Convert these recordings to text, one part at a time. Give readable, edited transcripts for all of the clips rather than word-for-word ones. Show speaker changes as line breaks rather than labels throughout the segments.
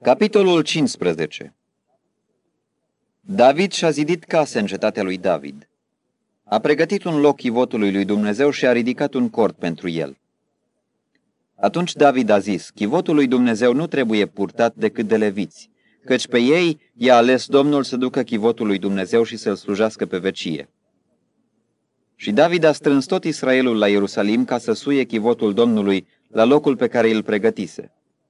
Capitolul 15. David și-a zidit case în cetatea lui David. A pregătit un loc chivotului lui Dumnezeu și a ridicat un cort pentru el. Atunci David a zis, chivotul lui Dumnezeu nu trebuie purtat decât de leviți, căci pe ei i-a ales Domnul să ducă chivotul lui Dumnezeu și să-l slujească pe vecie. Și David a strâns tot Israelul la Ierusalim ca să suie chivotul Domnului la locul pe care îl pregătise.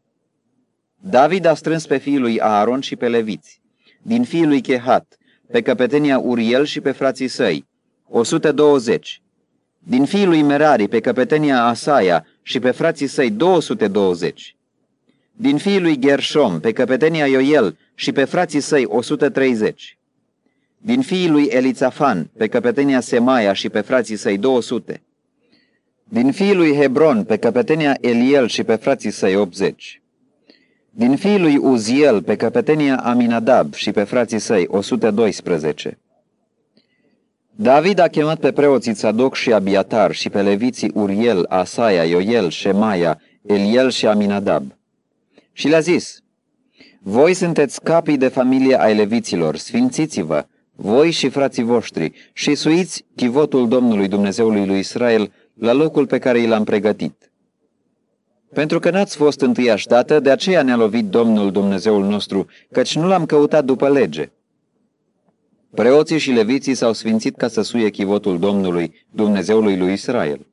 David a strâns pe fiii lui Aaron și pe leviți, din fiii lui Chehat, pe căpetenia Uriel și pe frații săi, 120, din fiii lui Merari, pe căpetenia Asaia și pe frații săi, 220, din fiii lui Gershom, pe căpetenia Ioel și pe frații săi, 130, din fiii lui Elițafan, pe căpetenia Semaia și pe frații săi, 200, din fiii lui Hebron, pe căpetenia Eliel și pe frații săi, 80, din fiii lui Uziel, pe căpetenia Aminadab și pe frații săi, 112. David a chemat pe preoții Tzadok și Abiatar și pe leviții Uriel, Asaia, Ioel, Shemaia, Eliel și Aminadab. Și le-a zis, voi sunteți capii de familie ai leviților, sfințiți-vă, voi și frații voștri, și suiți chivotul Domnului Dumnezeului lui Israel la locul pe care i l-am pregătit. Pentru că n-ați fost întâiași dată, de aceea ne-a lovit Domnul Dumnezeul nostru, căci nu l-am căutat după lege. Preoții și leviții s-au sfințit ca să suie chivotul Domnului, Dumnezeului lui Israel.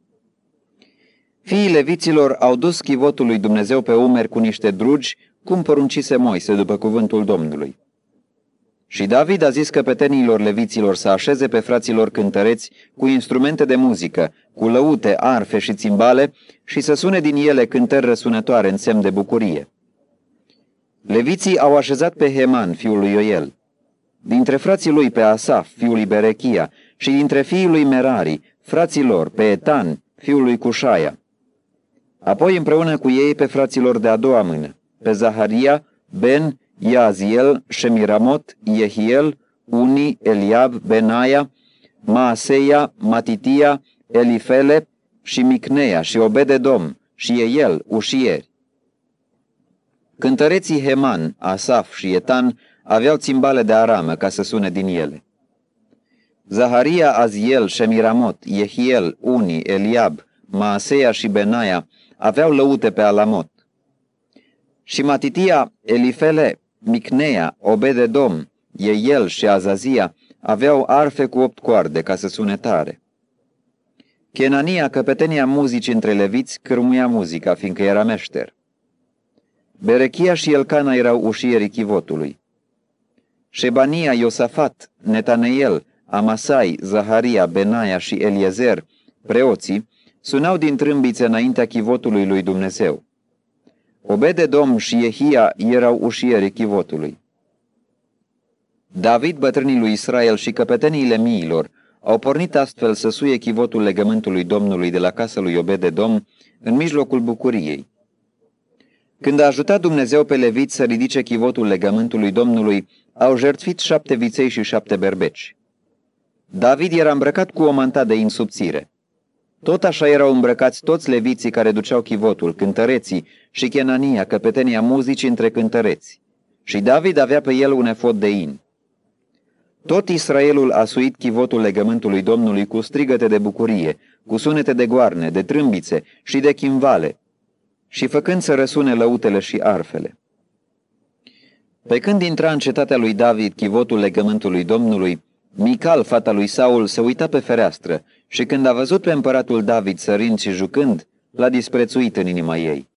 Fiii leviților au dus chivotul lui Dumnezeu pe umeri cu niște drugi, cum poruncise Moise după cuvântul Domnului. Și David a zis căpetenilor leviților să așeze pe fraților cântăreți cu instrumente de muzică, cu lăute, arfe și țimbale și să sune din ele cântări răsunătoare în semn de bucurie. Leviții au așezat pe Heman, fiul lui Ioel, dintre frații lui pe Asaf, fiul lui Berechia, și dintre fiii lui Merari, frații lor, pe Etan, fiul lui Cușaia. Apoi împreună cu ei pe fraților de a doua mână, pe Zaharia, Ben, Iaziel, Shemiramot, Yehiel, Uni, Eliab, Benaia, Maaseia, Matitia, Elifele și Micneia și Obededom și Eiel, ușieri. Cântăreții Heman, Asaf și Etan aveau țimbale de aramă ca să sune din ele. Zaharia, Aziel, Shemiramot, Yehiel, Uni, Eliab, Maaseia și Benaia aveau lăute pe alamot. Și Matitia, Elifele, Micneia, Obededom, Eiel și Azazia aveau arfe cu 8 coarde ca să sune tare. Chenania, căpetenia muzicii între leviți, cârmuia muzica, fiindcă era meșter. Berechia și Elcana erau ușierii chivotului. Șebania, Iosafat, Netaneel, Amasai, Zaharia, Benaia și Eliezer, preoții, sunau din trâmbițe înaintea chivotului lui Dumnezeu. Obededom și Jehia erau ușierii chivotului. David, bătrânii lui Israel și căpeteniile miilor au pornit astfel să suie chivotul legământului Domnului de la casa lui Obededom în mijlocul bucuriei. Când a ajutat Dumnezeu pe leviți să ridice chivotul legământului Domnului, au jertfit 7 viței și 7 berbeci. David era îmbrăcat cu o manta de in subțire. Tot așa erau îmbrăcați toți leviții care duceau chivotul, cântăreții și Chenania, căpetenia muzicii între cântăreți. Și David avea pe el un efod de in. Tot Israelul a suit chivotul legământului Domnului cu strigăte de bucurie, cu sunete de goarne, de trâmbițe și de chimvale, și făcând să răsune lăutele și arfele. Pe când intra în cetatea lui David chivotul legământului Domnului, Mical, fata lui Saul, se uita pe fereastră și când a văzut pe împăratul David sărind și jucând, l-a disprețuit în inima ei.